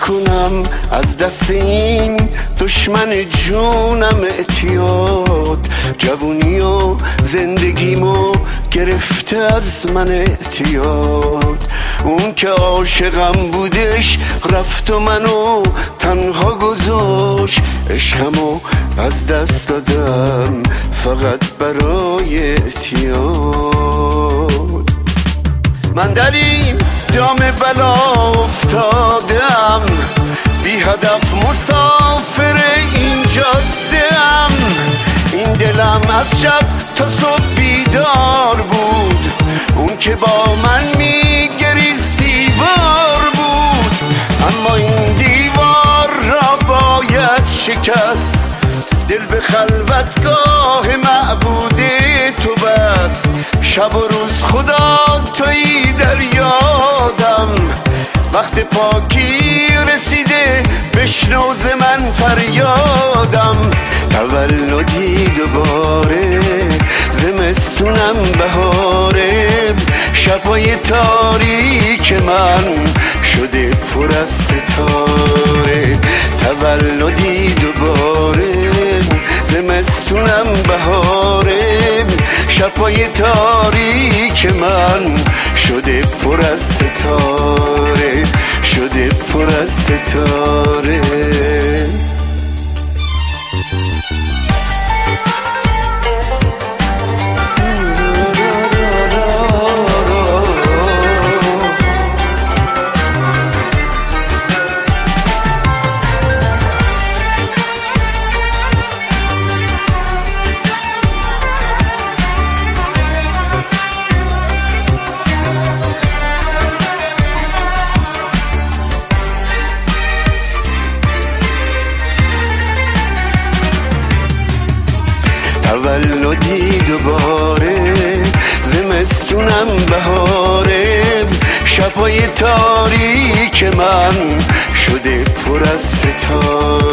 کنم از دست این دشمن جونم اعتیاد. جوونی و زندگیمو گرفته از من اعتیاد. اون که عاشقم بودش رفت و منو تنها گذاشت. عشقمو از دست دادم فقط برای اعتیاد. من در این دام بلا افتادم، بی هدف مسافر این جاده‌ام. این دلم از شب تا صبح بیدار بود، اون که با من میگریست دیوار بود. اما این دیوار را باید شکست، دل به خلوتگاه معبود تو بست. شب و روز خدا تویی در یادم، وقت پاکی رسیده بشنو ز من فریادم. تولدی دوباره، زمستونم بهاره، شبای تاریک من شده پر از ستاره. تولدی دوباره، زمستونم بهاره، شبای تاریک من شده پر از ستاره، شده پر از ستاره. تولدی دوباره، زمستونم بهاره، شبای تاریک من شده پر از ستاره.